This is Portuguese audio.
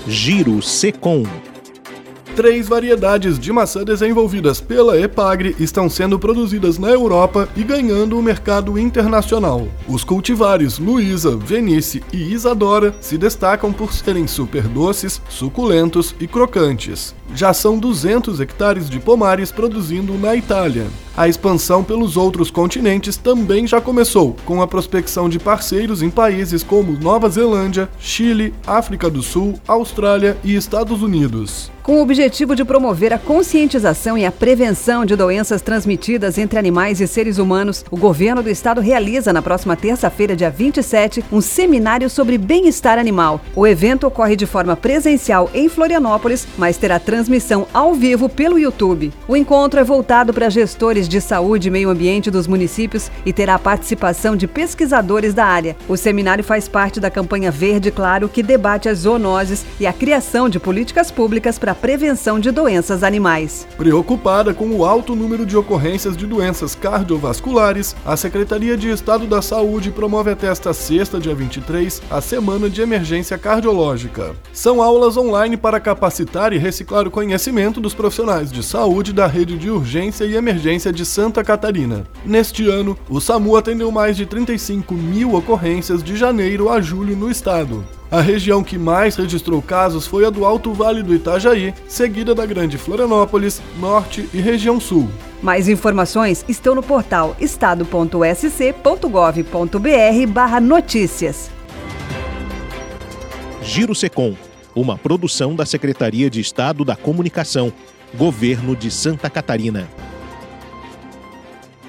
Giro Secom. 3 variedades de maçã desenvolvidas pela Epagre estão sendo produzidas na Europa e ganhando o mercado internacional. Os cultivares Luísa, Venice e Isadora se destacam por serem super doces, suculentos e crocantes. Já são 200 hectares de pomares produzindo na Itália. A expansão pelos outros continentes também já começou, com a prospecção de parceiros em países como Nova Zelândia, Chile, África do Sul, Austrália e Estados Unidos. Com o objetivo de promover a conscientização e a prevenção de doenças transmitidas entre animais e seres humanos, o governo do estado realiza na próxima terça-feira, dia 27, um seminário sobre bem-estar animal. O evento ocorre de forma presencial em Florianópolis, mas terá transmissão ao vivo pelo YouTube. O encontro é voltado para gestores de saúde e meio ambiente dos municípios e terá a participação de pesquisadores da área. O seminário faz parte da campanha Verde Claro, que debate as zoonoses e a criação de políticas públicas para a prevenção de doenças animais. Preocupada com o alto número de ocorrências de doenças cardiovasculares, a Secretaria de Estado da Saúde promove até esta sexta, dia 23, a Semana de Emergência Cardiológica. São aulas online para capacitar e reciclar o conhecimento dos profissionais de saúde da rede de urgência e emergência de Santa Catarina. Neste ano, o SAMU atendeu mais de 35 mil ocorrências de janeiro a julho no estado. A região que mais registrou casos foi a do Alto Vale do Itajaí, seguida da Grande Florianópolis, Norte e Região Sul. Mais informações estão no portal estado.sc.gov.br/notícias. Giro Secom, uma produção da Secretaria de Estado da Comunicação, Governo de Santa Catarina.